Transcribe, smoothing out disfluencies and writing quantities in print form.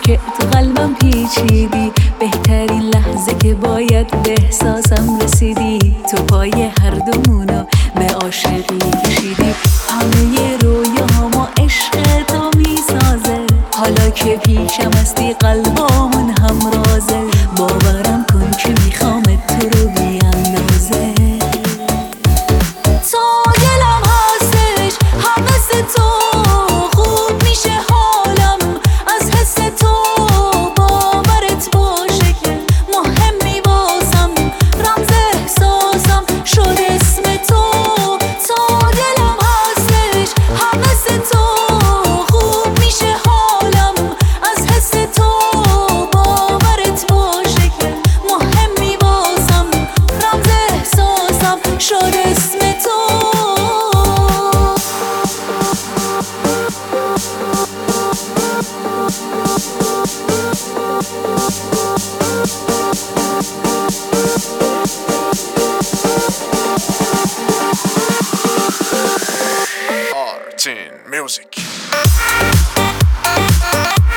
که تو قلبم پیچیدی، بهترین لحظه که باید به احساسم رسیدی، تو پای هر دومونو به عاشقی کشیدی. همه رویاهامو عشق تو میسازه، حالا که پیشم هستی قلبامون همرازه. باورم کن که میخوامت تو رو بی اندازه. تو دلم هستش حوث تو، خوب میشه حالم از حس تو. باورت باشه که مهمی واسم، رمز احساسم شد اسم تو. تو دلم هستش حوث تو، خوب میشه حالم از حس تو. باورت باشه که مهمی واسم، رمز احساسم شد اسم تو. Artin Music.